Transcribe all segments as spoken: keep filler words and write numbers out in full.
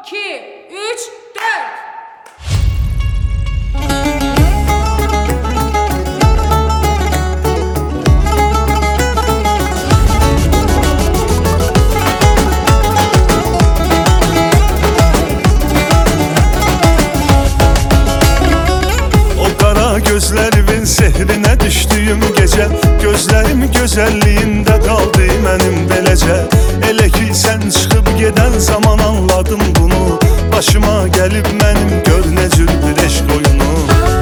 iki, üç, dört. Gözlerimin sehrine düştüyüm gece, gözlerim güzelliğinde kaldı benim belece. Elə ki sen çıkıp geden zaman anladım bunu, başıma gelip benim gör ne cür bir eşk oyunu.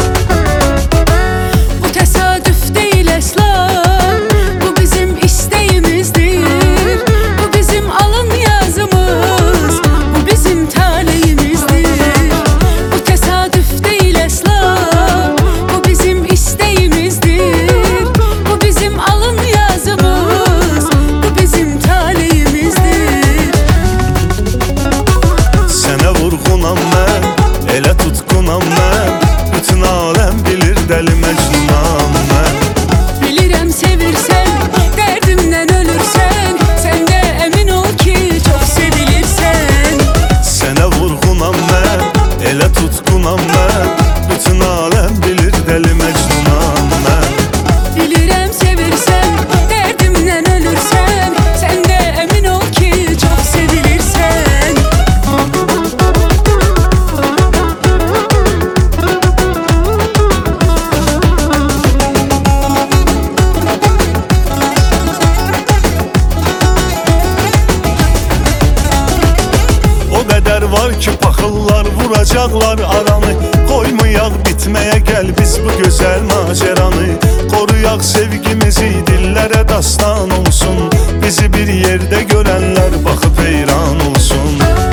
Bu tesadüf değil asla, bu bizim isteğimizdir. Bu bizim alın yazımız, bu bizim talihimizdir. Bu tesadüf değil asla, bu bizim isteğimizdir. Bu bizim alın yazımız, bu bizim talihimizdir. Sene vurgunam ben, elə tutkunam ben, bütün alem bilir deli mecnunam ben. Bilirəm sevirsən, dərdimdən ölürsən, sən də əmin ol ki çox sevilirsən. Sene vurgunam ben, elə tutkunam ben, bütün alem bilir deli mecnunam ben. Bilirəm sevirsən, dərdimdən ölürsən, sən də əmin ol ki çox sevilirsən. O kadar var ki paxıllar vuracaklar aranı, koymayaq bitmeye gel biz bu güzel maceranı. Koruyaq sevgimizi, dillere dastan olsun, bizi bir yerde görenler bakıp heyran olsun.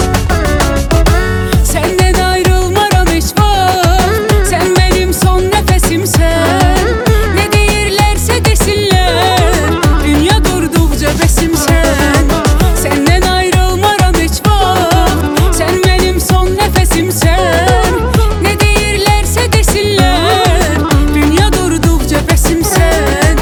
Səndən ayrılmaram heç vaxt, sən mənim son nəfəsimsən. Nə deyirlərsə desinlər, dünya durduqca bəsimsən. Səndən ayrılmaram heç vaxt, sən mənim son nəfəsimsən. Nə deyirlərsə desinlər, dünya durduqca bəsimsən.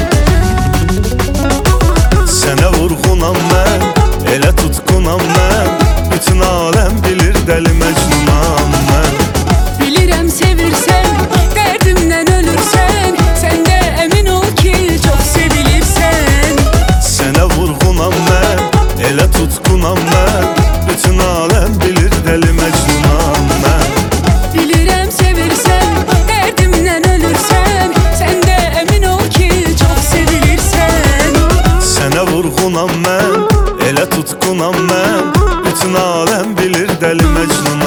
Sene vurgunam ben, elə tutkunam ben, bütün alem bilir deli mecnunam ben. Bilirəm sevirsən, dərdimdən ölürsən, sən də əmin ol ki çox sevilirsən. Sene vurgunam ben, elə tutkunam ben, bütün alem bilir deli mecnunam ben. Bilirəm sevirsən, dərdimdən ölürsən, sən də əmin ol ki çox sevilirsən. Sene vurgunam ben, elə tutkunam ben, bütün alem bilir deli mecnunam.